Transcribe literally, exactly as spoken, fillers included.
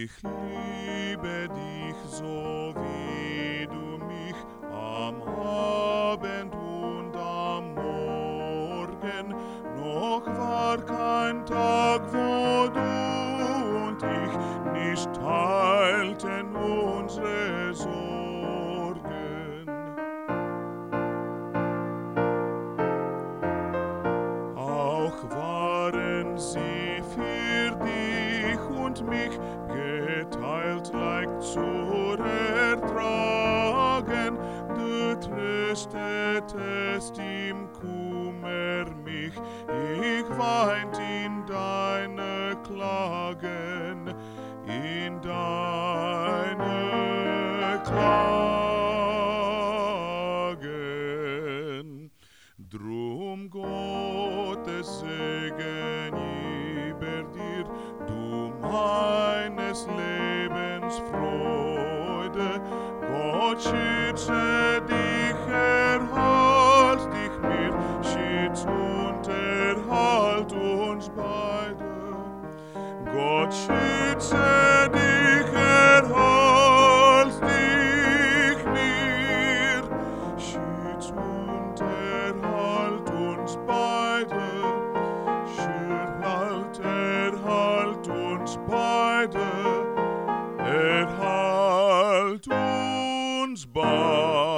Ich liebe dich so, wie du mich am Abend und am Morgen. Noch war kein Tag, wo du und ich nicht teilten unsere Sorgen. Auch waren sie für dich und mich geteilt, leicht zu ertragen. Du tröstetest im Kummer mich, ich weint in deine Klagen, in deine Klagen. Drum Gottes Segen über dir, du meines Lebens Freude. Gott schütze dich, erhalt dich mir, schütz und erhalt uns beide. Gott schütze dich, erhalt dich mir, schütz und erhalt uns beide. Erhalt, erhalt uns beide, erhalt uns beide.